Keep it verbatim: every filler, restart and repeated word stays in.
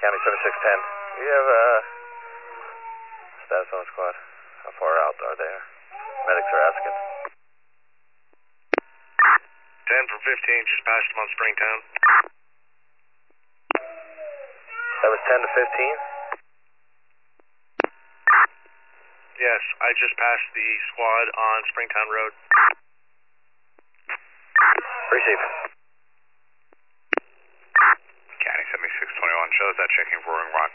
County seventy-six ten. We have a uh, status on squad. How far out are they? Medics are asking. ten from fifteen, just passed them on Springtown. That was ten to fifteen? Yes, I just passed the squad on Springtown Road. Receive. County seventy-six twenty-one, shows that checking for Ring Rock.